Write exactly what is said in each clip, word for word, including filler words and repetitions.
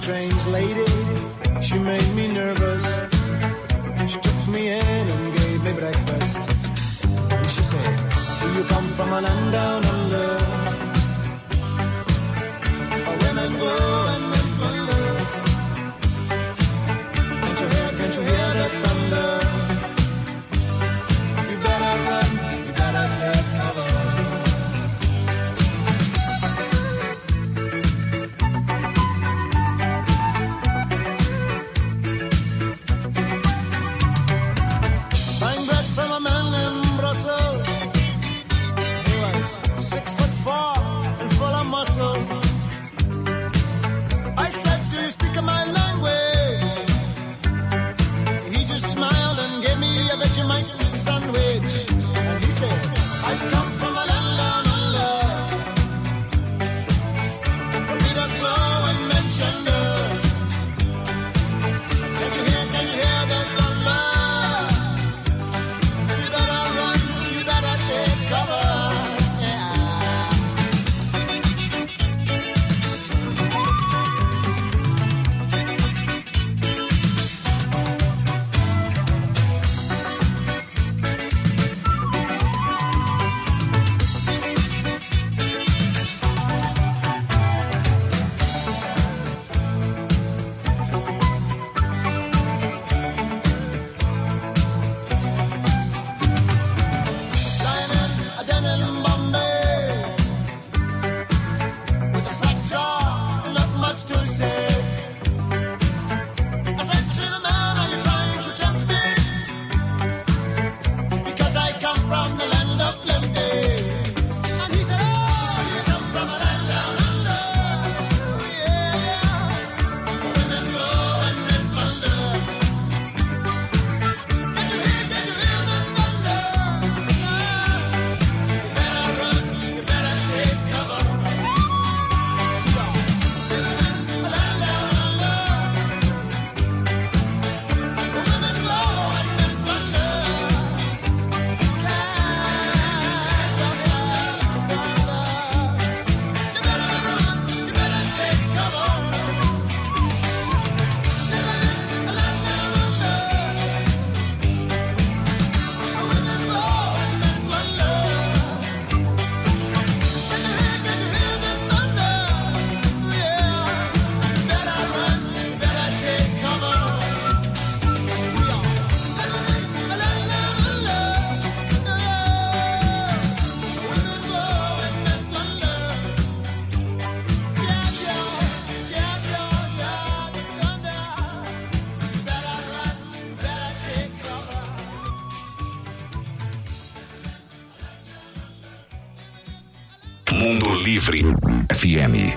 strange lady, she made me nervous. She took me in and gave me breakfast. And she said, do you come from a land down under? Where women go and men wonder. Can't you hear, can't you hear the thunder? You better run, you better take cover. Six foot four and full of muscle. I said, do you speak my language? He just smiled and gave me a Vegemite sandwich. And he said, I come from a land down under. Beat us slow and mention the. Can't you hear, can't you hear the thunder? You better run, you better take cover. Mundo Livre F M.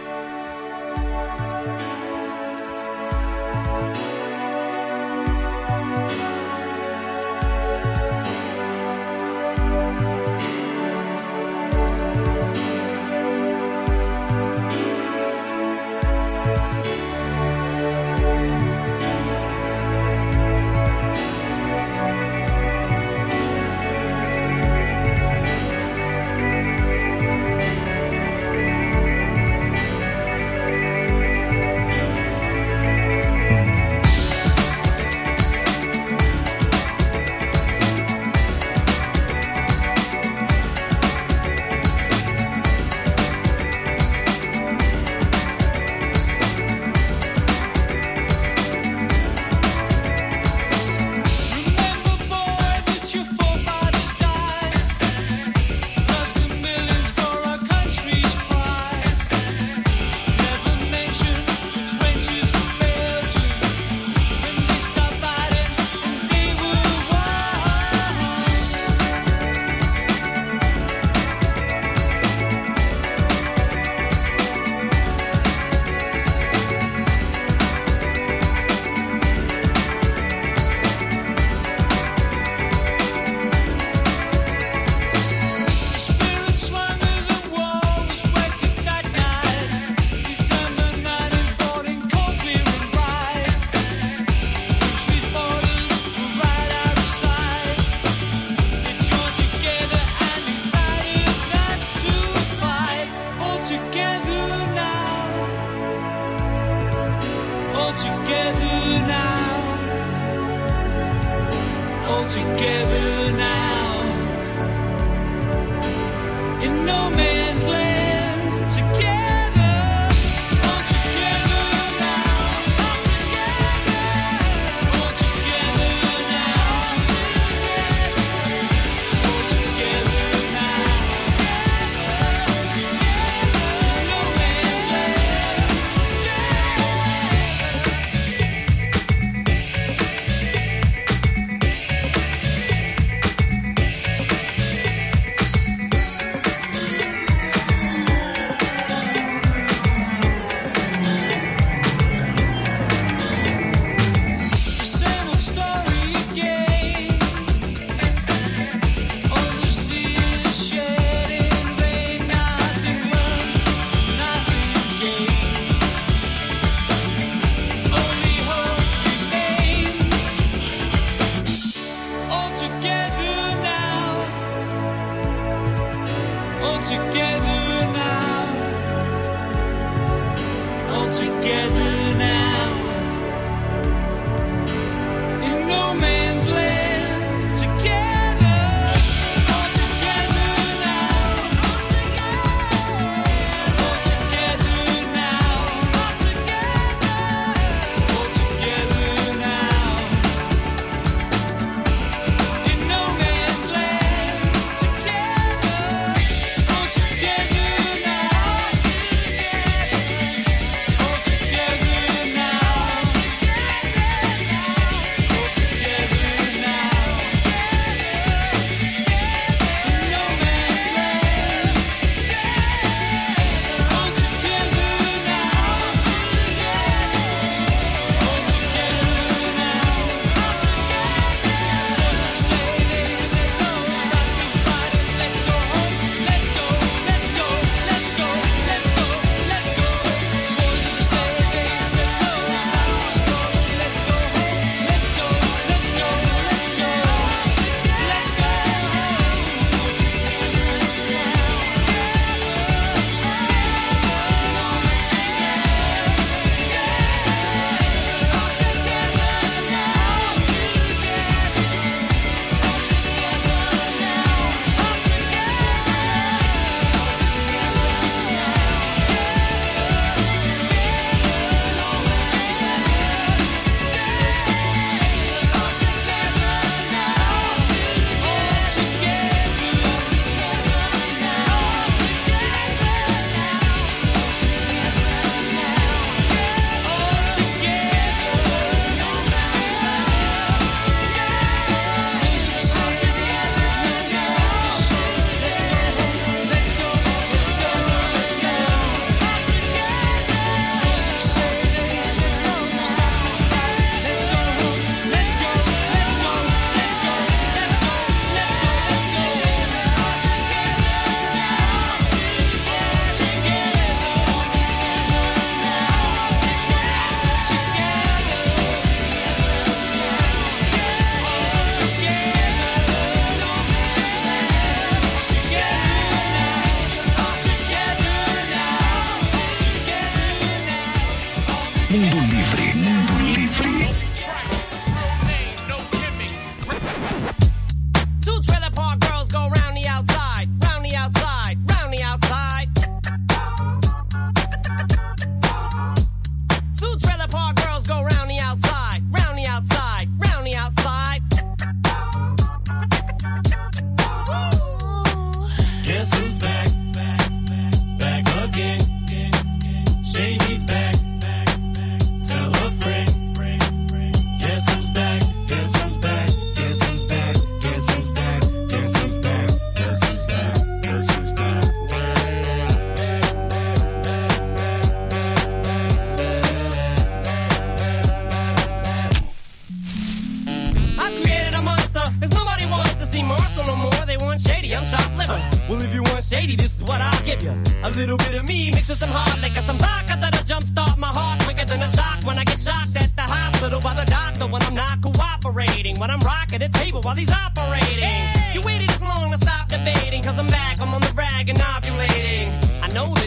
together now, all together now, in no man's land, together, all together now, all together now, all together now, in no man's land. Same old story again. All those tears shed in vain, nothing learned, nothing gained. Only hope remains. All together now, all together now, all together now. In no man's land, together, all together now, all together now, all together now. In no man's land, together, all together now, all together now. All together now, in no man's land. All together now, all together now. Boys that say they said no, stop your fighting, let's go home, let's go, let's go, let's go, let's go, let's go. Boys that say they said no, stop your story, let's go home, let's go, let's go, let's go, let's go home. Mundo Livre, Mundo Livre. Two trailer park girls go round the outside, round the outside, round the outside. Two trailer park girls go round the outside, round the outside, round the outside. Guess who's back? Back again. Shady's back. Tell a friend. Guess who's back? Guess who's back? Guess who's back? Guess who's back? Guess who's back? Guess who's back? Guess who's back? I've created a monster, 'cause nobody wants to see Marshall no more. They want Shady, I'm chopped liver. Well, if you want Shady, this is what I'll give you. A little bit of me mixed with some hard liquor, some vodka that'll jumpstart my heart quicker than a shock when I get shocked at the hospital by the doctor when I'm not cooperating. When I'm rocking the table while he's operating. You waited this long to stop debating, 'cause I'm back, I'm on the rag and ovulating. I know that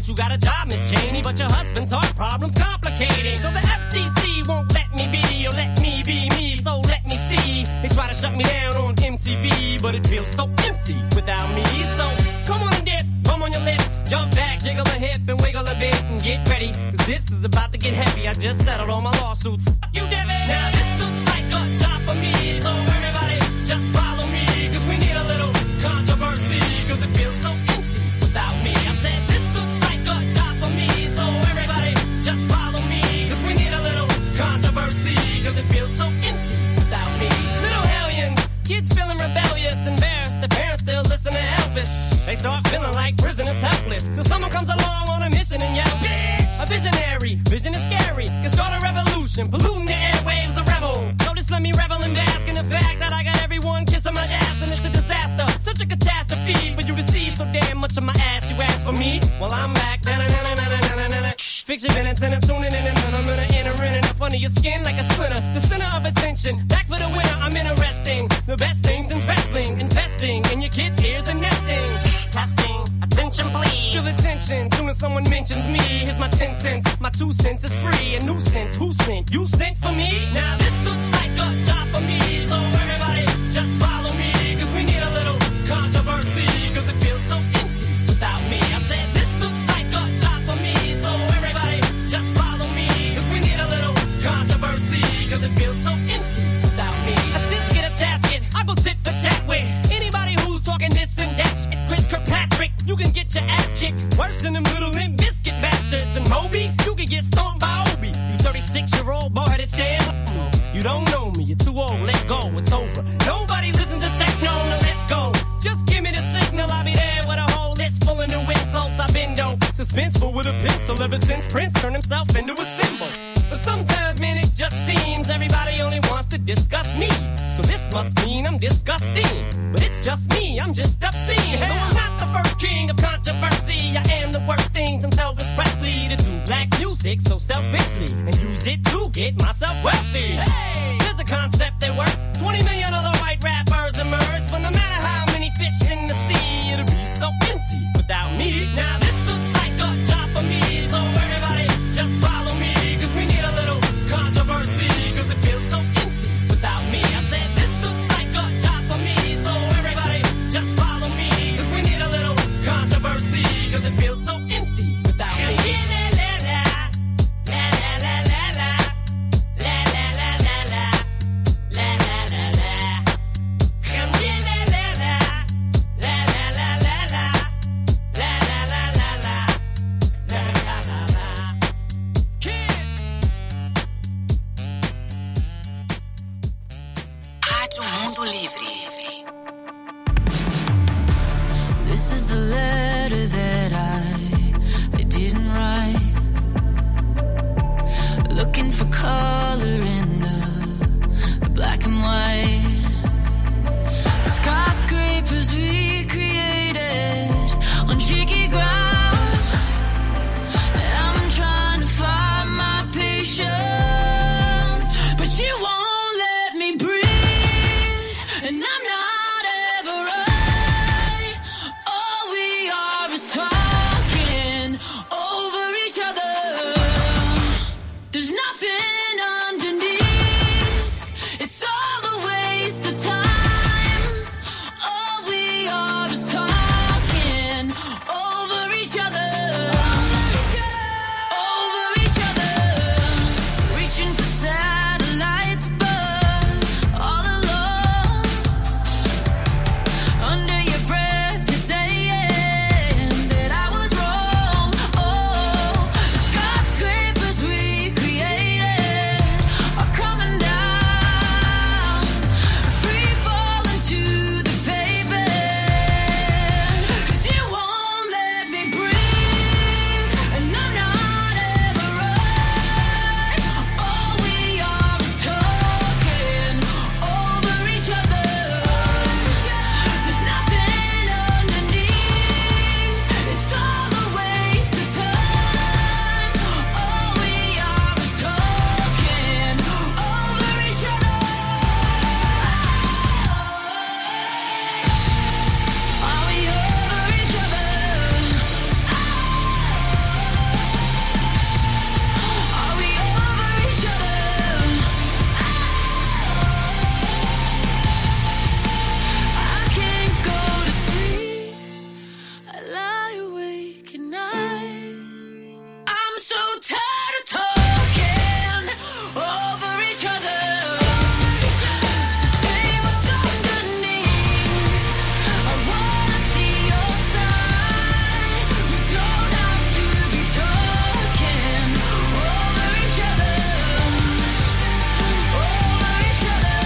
you got a job, Miss Cheney, but your husband's heart problem's complicated. So the F C C won't let me be, or let me be me, so let me see. They try to shut me down on M T V, but it feels so empty without me. So come on and dip, come on your lips, jump back, jiggle a hip and wiggle a bit and get ready, cause this is about to get heavy. I just settled all my lawsuits. Fuck you, Devin. Now this looks like a job for me, so everybody just follow me, cause we need a little controversy, cause it feels so empty without me. I said this looks like a job for me, so everybody just follow me, cause we need a little controversy, cause it feels so empty without me. Little hellions, kids feeling rebellious, embarrassed, the parents still listen to Elvis. They start feeling like prisoners helpless, till someone comes along on a mission and yells, bitch! A visionary, vision is scary, can start a revolution, polluting the airwaves, a rebel. So just let me revel and bask in the fact that I got everyone kissing my ass, and it's a disaster, such a catastrophe for you to see so damn much of my ass. You ask for me, well I'm back. Na-na-na-na-na-na-na-na. Fix your minutes and I'm tuning in, and I'm gonna enter in and up under your skin like a splinter. The center of attention, back for the winner. I'm interesting, the best things in wrestling, investing in your kids' ears and nesting. Testing, attention please. Feel the tension, soon as someone mentions me. Here's my ten cents, my two cents is free. A nuisance, who sent? You sent for me? Now this looks like a job for me, so everybody just follow me, cause we need a little controversy, cause it feels so empty without me. I said this looks like a job for me, so everybody just follow me, cause we need a little controversy, cause it feels so empty without me. A tisket, a tasket, I go tit for tat with anybody who's talking this and that shit. Chris Kirkpatrick, you can get your ass kicked worse than them little Limp Bizkit bastards. And Moby, you can get stomped by Obi. You thirty-six-year-old boy headed stand up. You don't know me, you're too old, let go, it's over. Nobody listen to techno, now let's go. Just give me the signal, I'll be there with a whole list full of new insults. I've been dope, suspenseful with a pencil ever since Prince turned himself into a symbol. But sometimes, man, it just seems everybody only wants to discuss me. So this must mean I'm disgusting. But it's just me, I'm just obscene. Though I'm not the first king of controversy, I am the worst thing since Elvis Presley to do black music so selfishly and use it to get myself wealthy. Hey, there's a concept that works. twenty million other white rappers emerge, but no matter how many fish in the sea, it'll be so empty without me. Now this looks like a job for me, so everybody just follow me, cause we need a little controversy, cause it feels so empty without me. I said this looks like a job for me, so everybody just follow me, cause we need a little controversy, cause it feels so empty without me. This is the letter that I, I didn't write. Looking for color in the black and white. Skyscrapers we created on shaky ground. And I'm trying to find my patience, but you won't let me breathe. And I'm not tired of talking over each other. So say what's underneath. I wanna see your side. We don't have to be talking over each other. Over each other.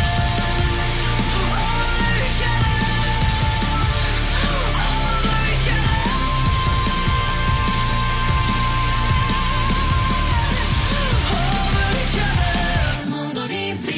Over each other. Over each other. Mundo Livre.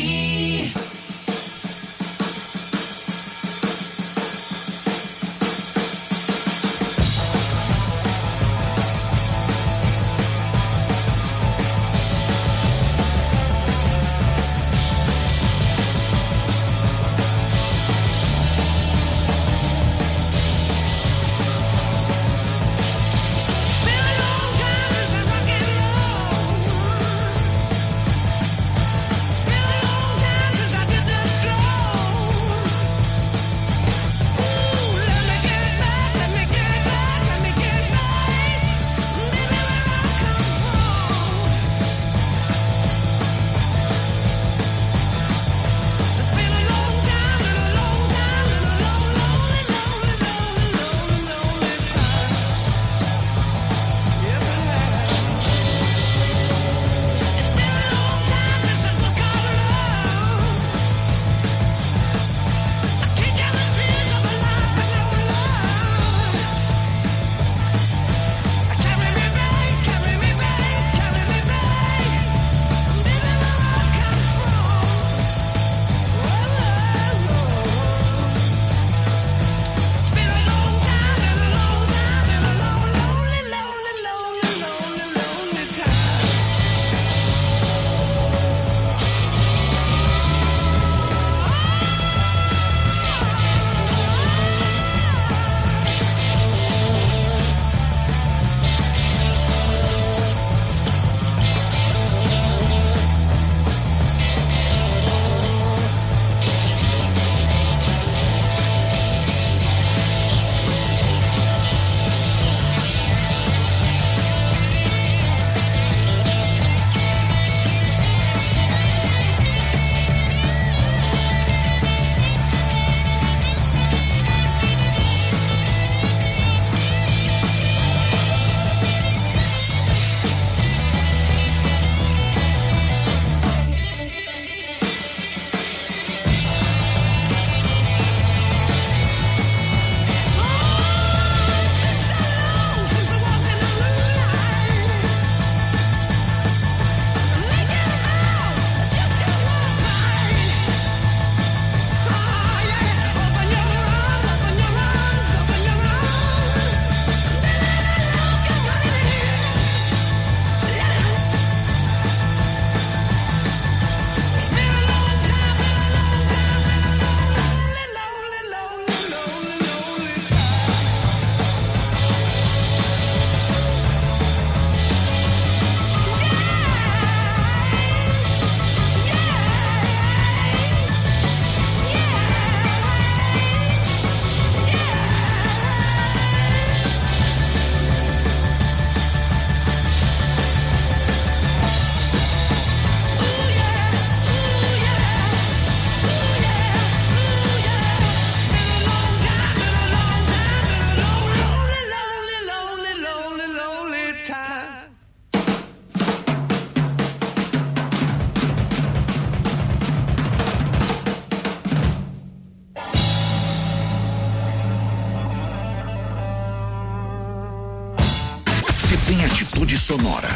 Tem atitude sonora.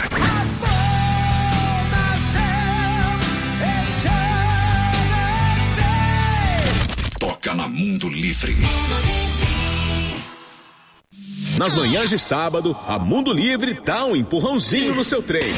Toca na Mundo Livre. Nas manhãs de sábado, a Mundo Livre dá um empurrãozinho no seu treino.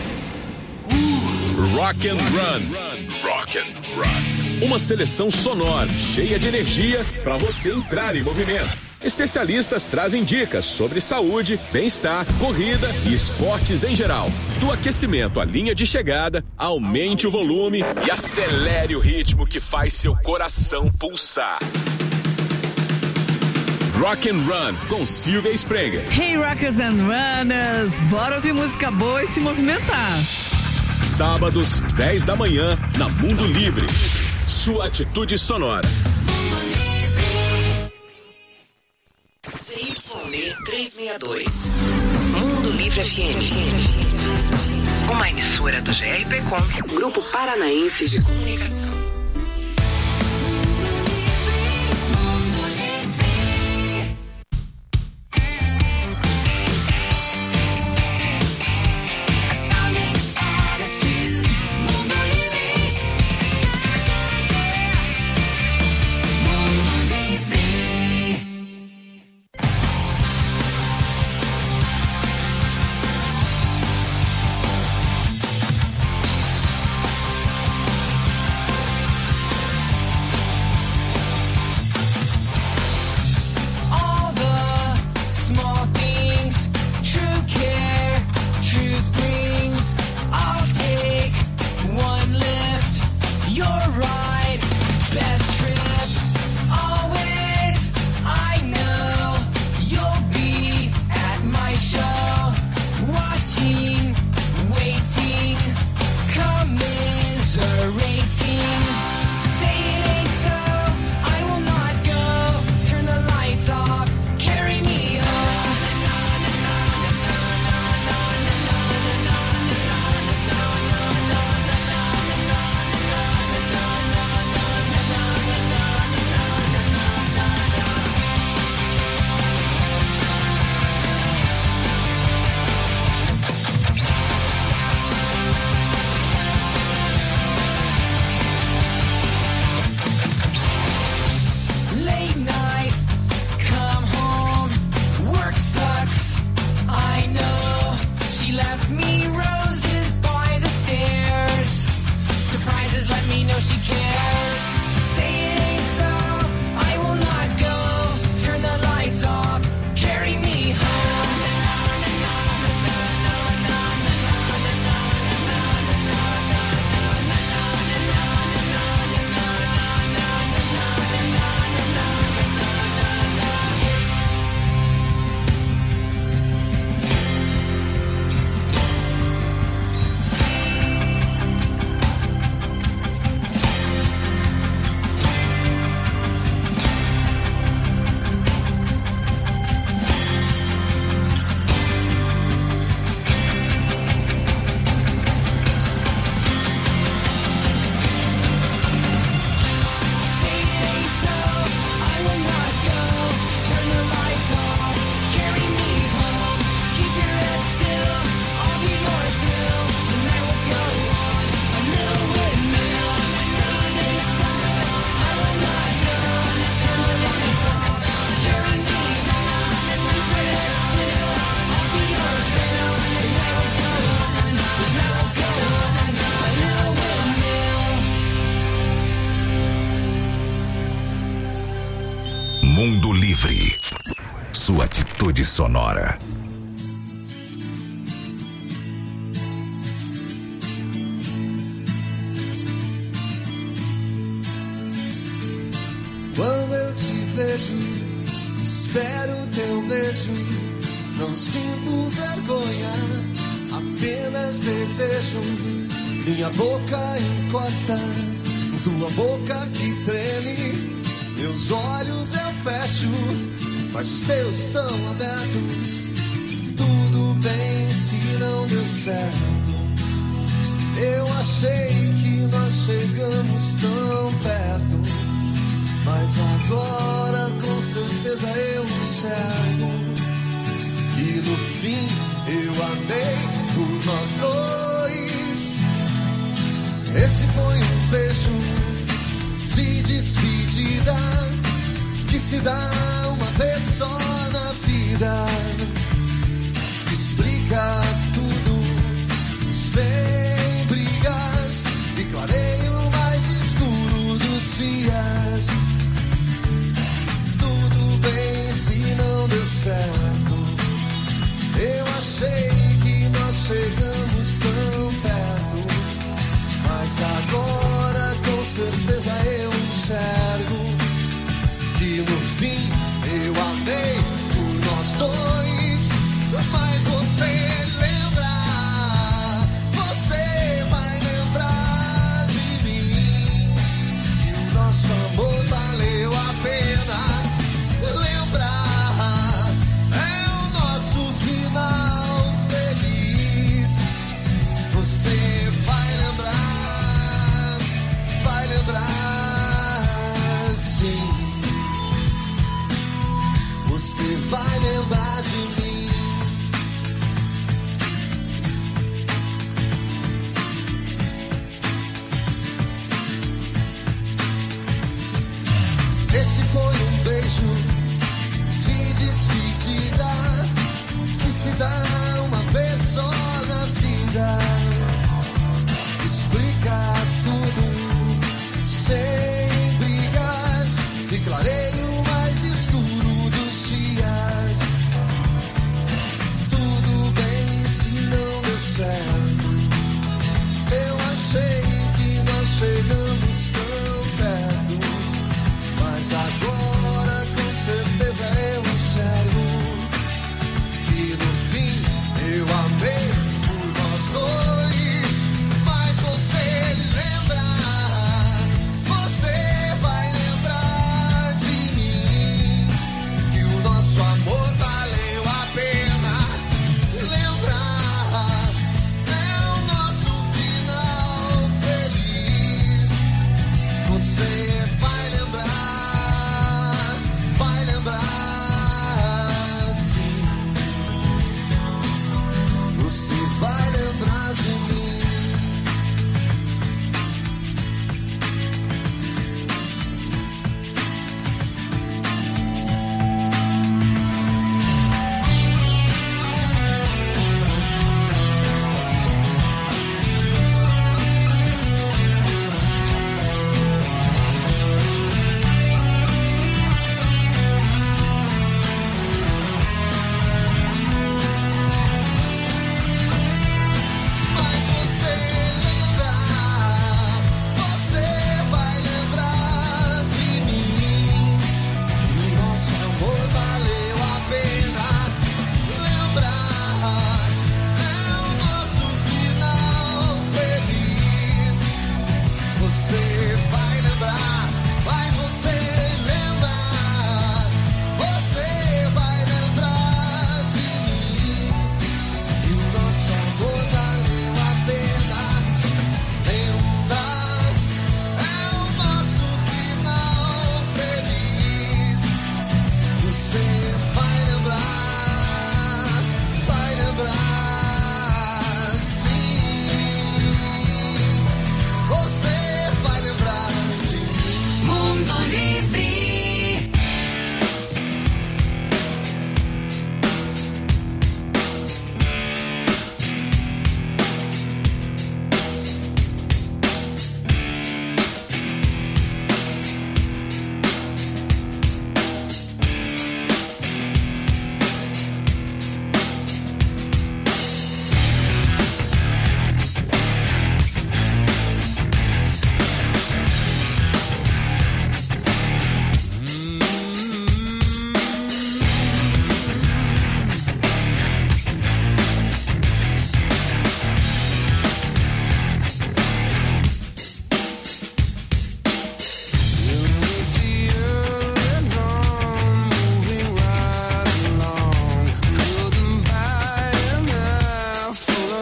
Rock and Run. Rock and Run. Uma seleção sonora, cheia de energia para você entrar em movimento. Especialistas trazem dicas sobre saúde, bem-estar, corrida e esportes em geral. Do aquecimento à linha de chegada, aumente o volume e acelere o ritmo que faz seu coração pulsar. Rock and Run, com Silvia Sprenger. Hey Rockers and Runners, bora ouvir música boa e se movimentar. Sábados, dez da manhã, na Mundo Livre. Sua atitude sonora. C Y D trezentos e sessenta e dois. Mundo Livre F M. Uma emissora do G R P Com, Grupo Paranaense de Comunicação. Mundo Livre. Sua atitude sonora. Quando eu te vejo, espero teu beijo. Não sinto vergonha, apenas desejo. Minha boca encosta, tua boca que treme. Meus olhos eu fecho, mas os teus estão abertos. Tudo bem se não deu certo. Eu achei que nós chegamos tão perto, mas agora com certeza eu enxergo que no fim eu amei por nós dois. Esse foi um beijo de despedida que se dá uma vez só na vida. Explica tudo sem brigas e clareia o mais escuro dos dias. Tudo bem se não deu certo. Eu achei que nós chegamos tão perto, mas agora com certeza eu enxergo que no fim eu amei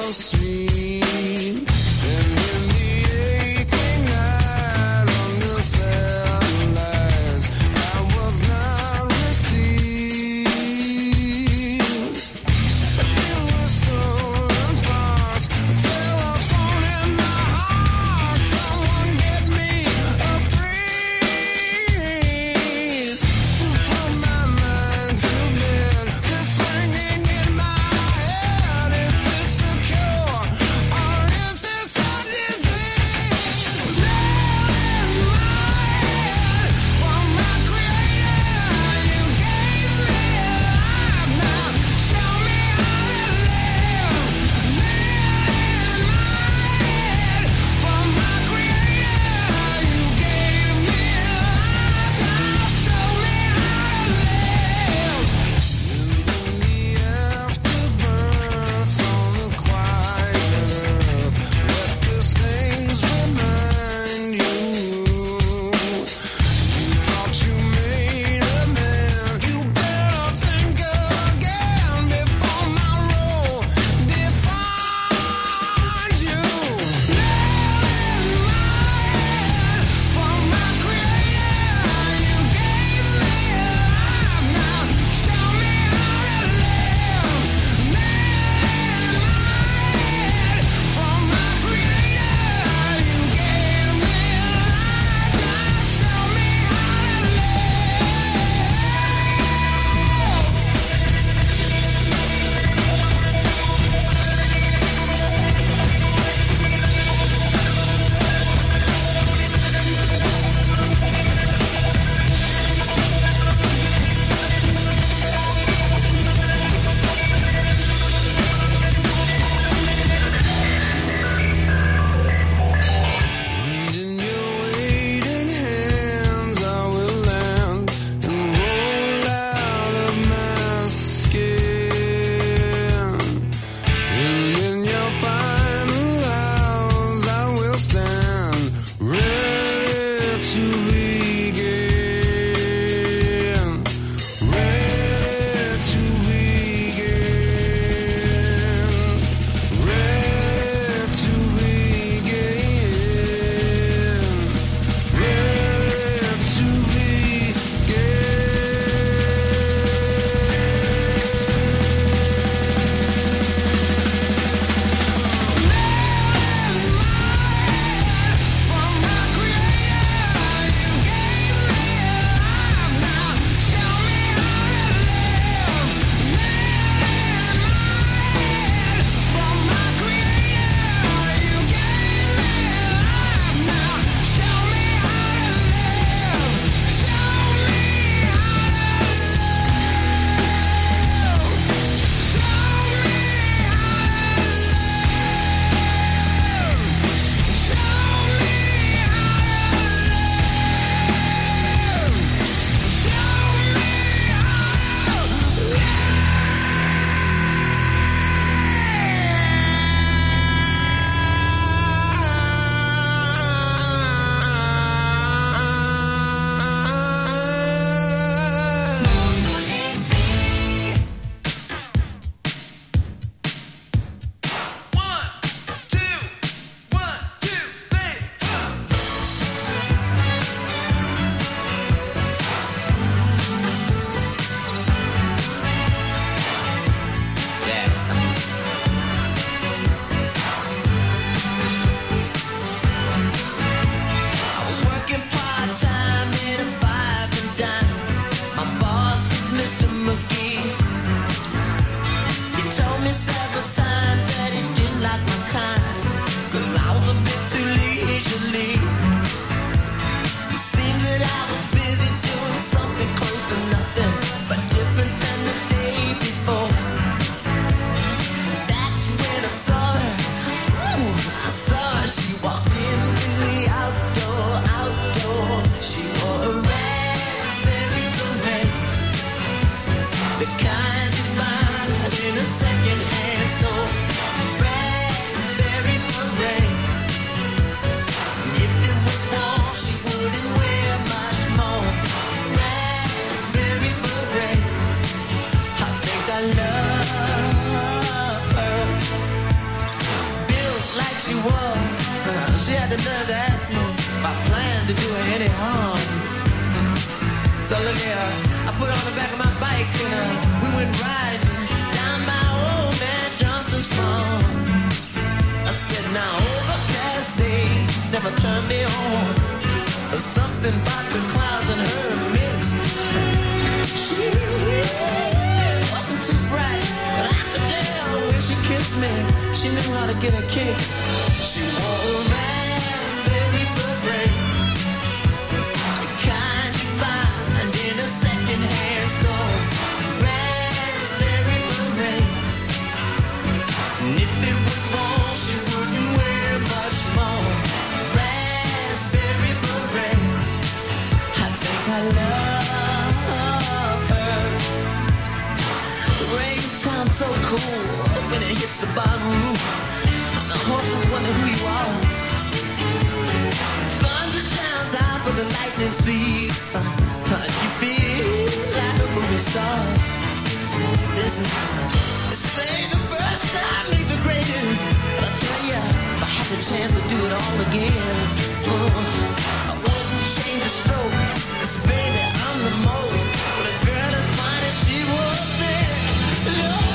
the stream. And in the aching night on the satellites, I was not received. It was stolen parts, a telephone in my heart. Someone get me a breeze to put my mind to bed. This ringing in my head, is this a cure had the nerve to ask me if I planned to do her any harm. So look here, I put her on the back of my bike and uh, we went riding down by old man Johnson's farm. I said, now overcast days never turn me on. There's something about the clouds and her mixed. She wasn't too bright, but I could tell when she kissed me, she knew how to get her kicks. She wore a raspberry beret, the kind you find in a second-hand store. Raspberry beret, and if it was warm, she wouldn't wear much more. Raspberry beret, I think I love her. The rain sounds so cool when it hits the bottom roof. The horses wonder who you are. Thunder sounds out for the lightning seeds. You feel like a movie star. Listen, they say the first time make the greatest. But I tell ya, if I had the chance to do it all again, uh, I wouldn't change a stroke. 'Cause baby, I'm the most. But a girl as fine as she was then, Lord,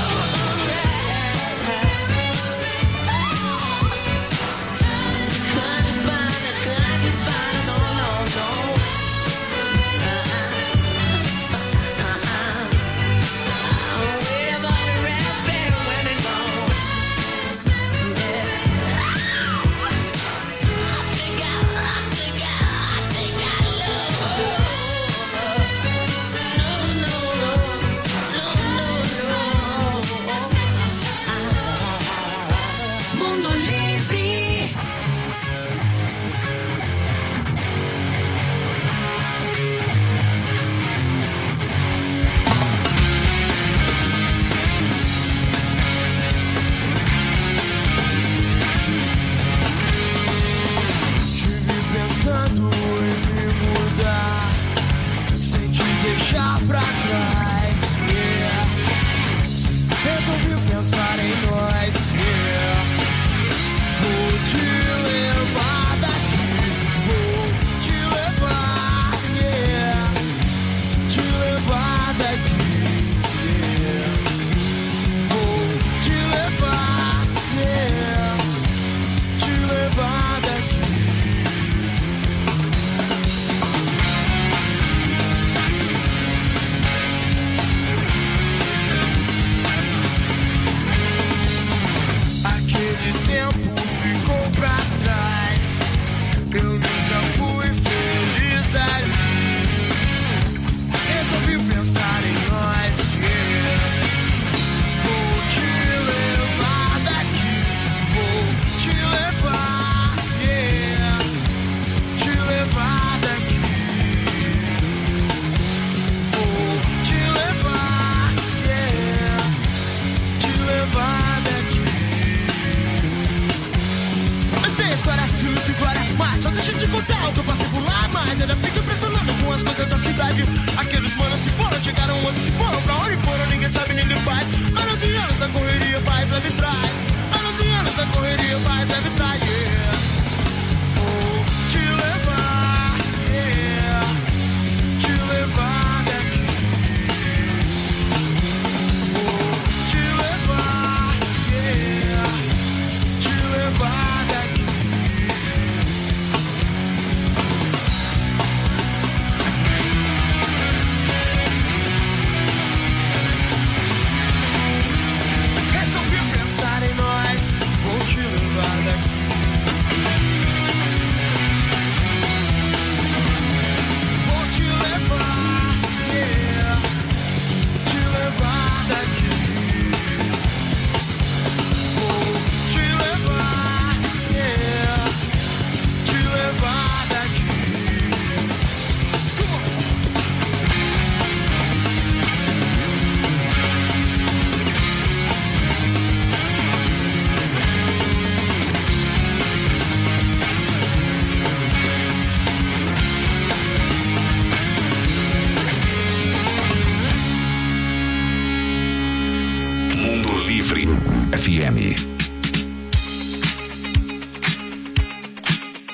F M.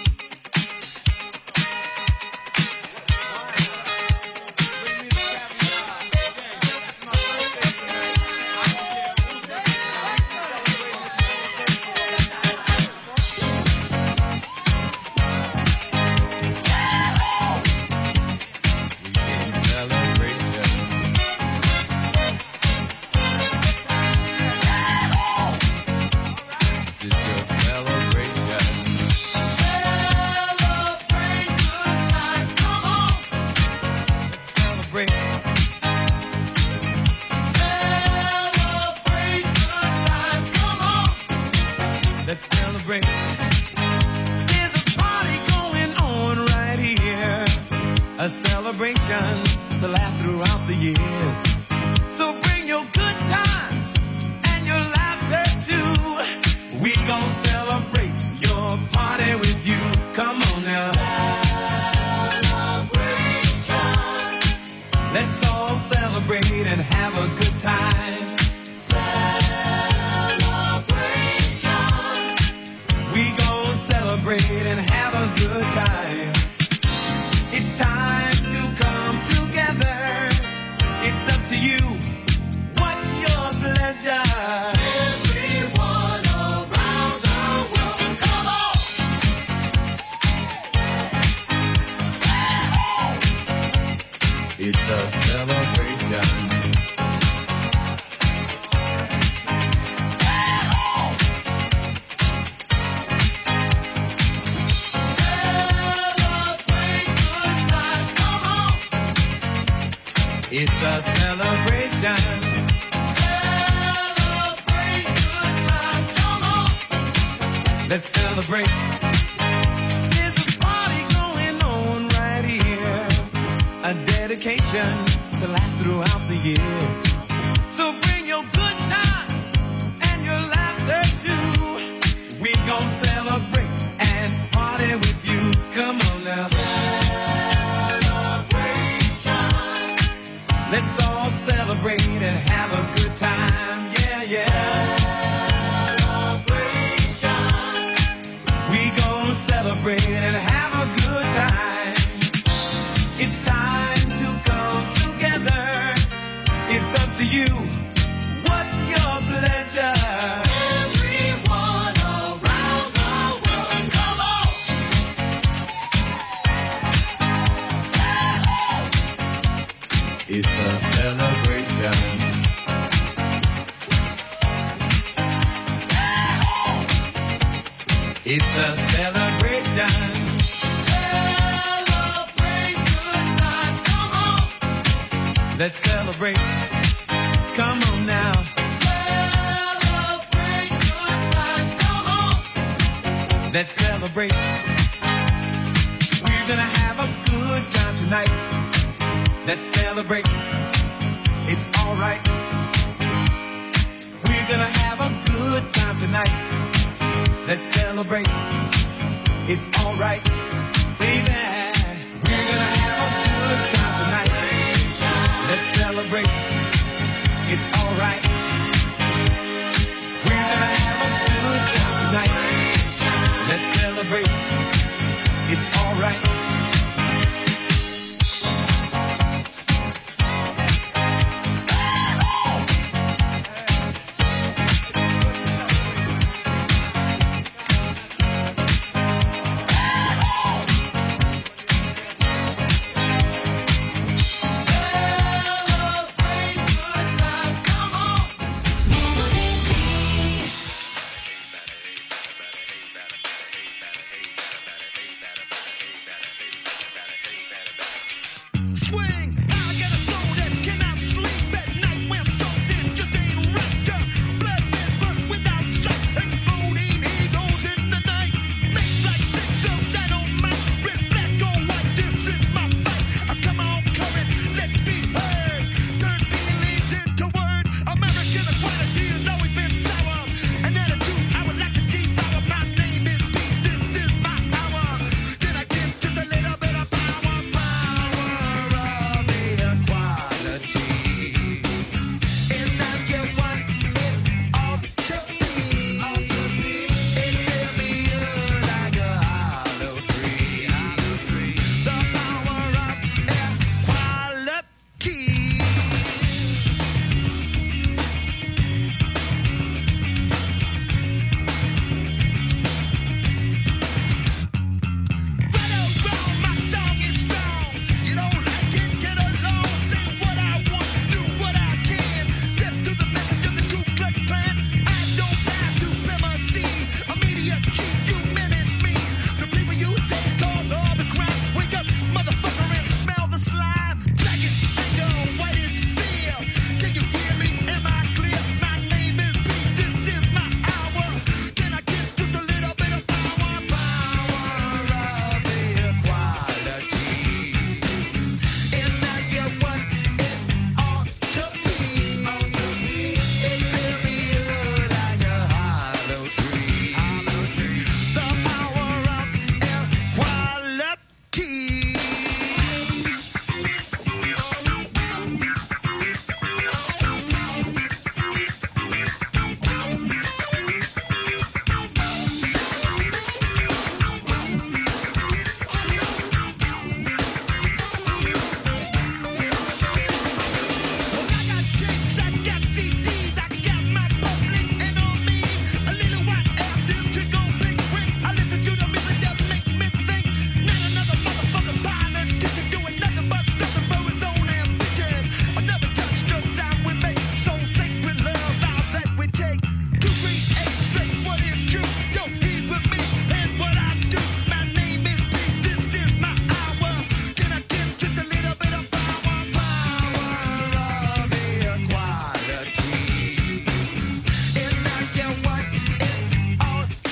celebration to last throughout the years. So bring your good times and your laughter too. We gon' celebrate your party with you. Come on now. Celebration. Let's all celebrate and have a good time. Celebration. We gon' celebrate and have a good time. It's time to come together. It's up to you. What's your pleasure? Everyone around the world, come on! It's a celebration. It's a celebration. Celebrate good times, come on. Let's celebrate. There's a party going on right here. A dedication to last throughout the years. So bring your good times and your laughter too. We gon' celebrate and party with you. Come on now. Let's all celebrate and have a good time, yeah, yeah. Celebration. We gon' celebrate and have a good time. It's time to come together. It's up to you. What's your pleasure? Everyone around the world, come on! It's a celebration. It's a celebration. Celebrate good times, come on. Let's celebrate. Come on now. Celebrate good times, come on. Let's celebrate. We're gonna have a good time tonight. Let's celebrate. It's alright. We're gonna have a good time tonight. Let's celebrate. It's alright, baby. We're gonna have a good time tonight. Let's celebrate. It's alright. We're gonna have a good time tonight. Let's celebrate. It's alright. Celebrate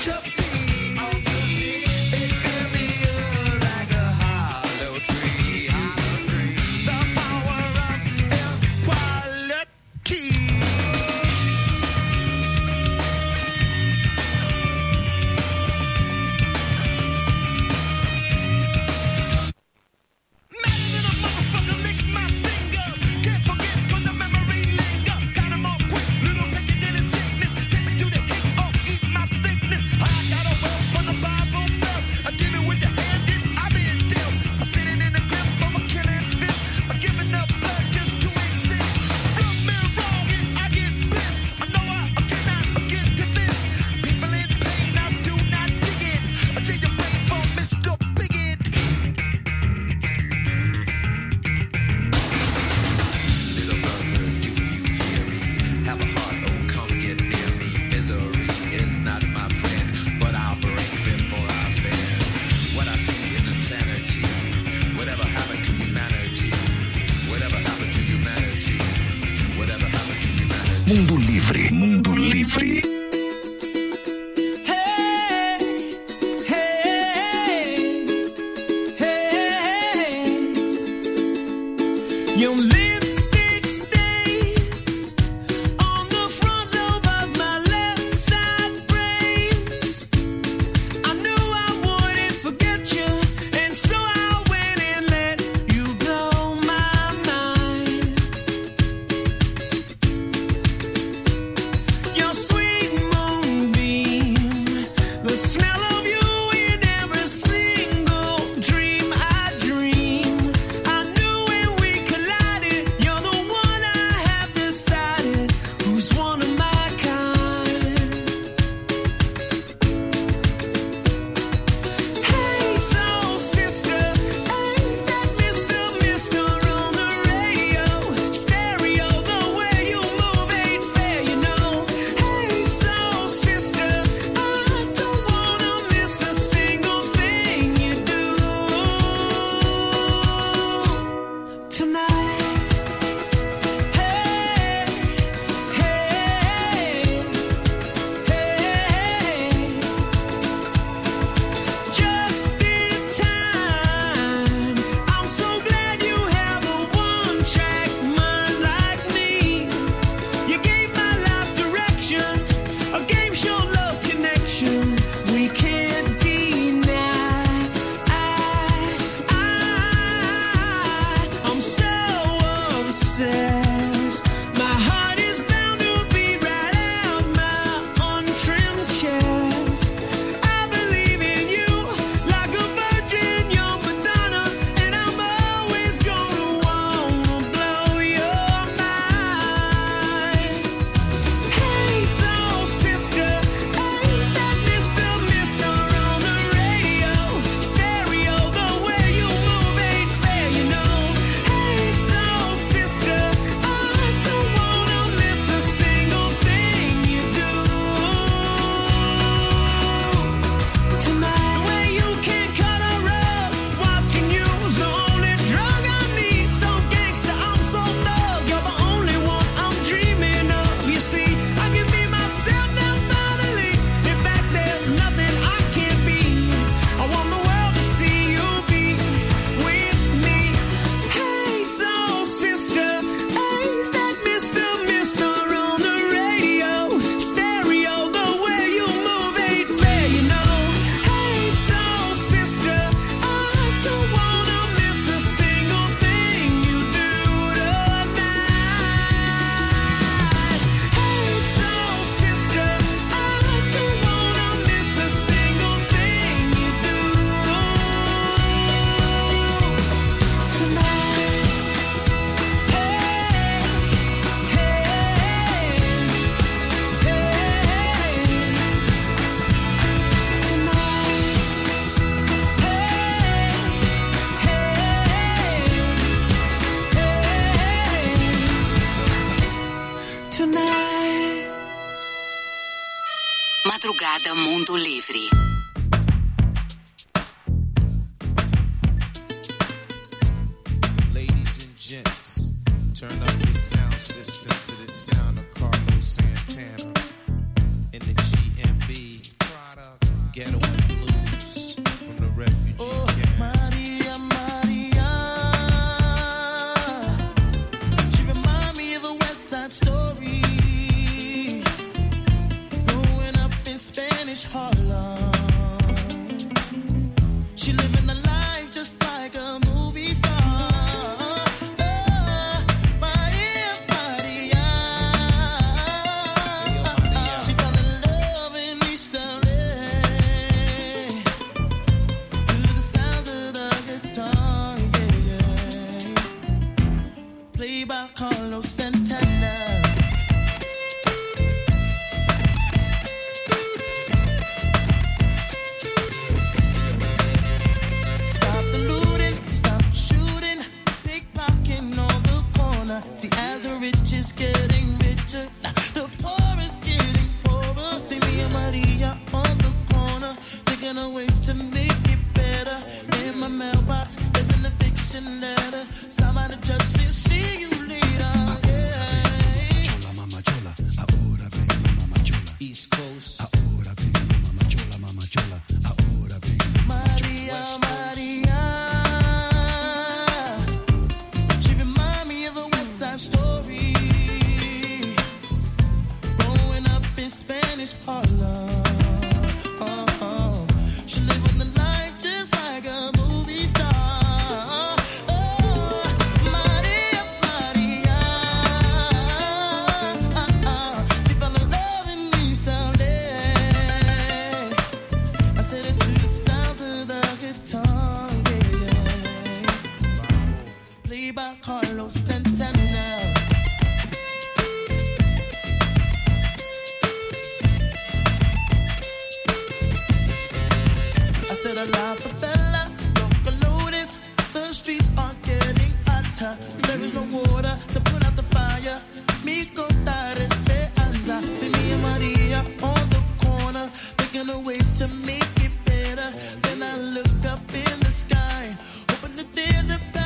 Mundo Livre. Mundo Livre. Your lipstick stains on the front lobe of my left side brains. I knew I wouldn't forget you, and so I went and let you blow my mind. Your sweet moonbeam, the smell of you in every single dream I dream. I knew when we collided, you're the one I have decided who's one of my kind. Hey, soul sister, ain't that Mister Mister on the radio? Stereo, the way you move ain't fair, you know. Hey, soul sister, I don't wanna miss a single thing you do tonight. Hey, hey, hey, just in time. I'm so glad you have a one-track mind like me. You gave my life direction, a game show love connection we can't deny. I, I, I'm so obsessed. My heart is bound to beat right out my untrimmed chest. I believe in you like a virgin, young Madonna, and I'm always gonna wanna blow your mind. Hey, soul sister, ain't that Mister Mister on the radio? Stereo, the way you move ain't fair, you know. Hey, soul sister, I don't wanna miss a single thing you do tonight. The way you can cut a rug, watching you's the only drug I need. So gangsta, I'm so thug, you're the only one I'm dreaming of. You see, I can be myself now finally. In fact, there's nothing I can't be. I want the world to see you be with me. Hey, soul sister, ain't that Mister Mister on the radio? Stereo, the way you move ain't fair, you know. Hey, soul sister, I don't wanna miss a single thing you do tonight. Hey, soul sister, I don't wanna miss a single thing you do tonight. Hey, hey, hey, tonight. Tonight. Madrugada Mundo Livre. Ladies and gents, turn up your sound system to the sound of Carlos Santana in the G M B product. ghetto and blues from the refugee Oh, camp. Maria, Maria. She remind me of a West Side Story. Growing up in Spanish Harlem. She living the life just like a movie star. Oh, Maria, Maria. She fell in love in East L A to the sounds of the guitar, yeah, yeah. Played by Carlos Santana. Stop the looting, stop shooting, pickpocketing on the corner. See, as the rich is getting richer, the poor is getting poorer. See me and Maria on the corner, thinking of ways to make it better. In my mailbox, there's an eviction letter. Somebody just said, see you later. Yeah. Mama chola, ahora vengo, mama chola. East Coast. Ahora vengo, mama chola, mama chola. Ahora vengo, Maria, Maria. She remind me of a West Side Story. Growing up in Spanish Harlem. Oh, oh. She living the life just like a movie star. Oh, Maria, Maria. She fell in love in East L A. I said it to the sounds of the guitar, yeah, yeah. Played by Carlos Santana. I said a la favela, local notice. The streets are getting hotter. There is no water to put out the fire. Mi contar esperanza. See me and Maria on the corner, thinking of ways to make it better. Then I look up in the sky, hoping that there's a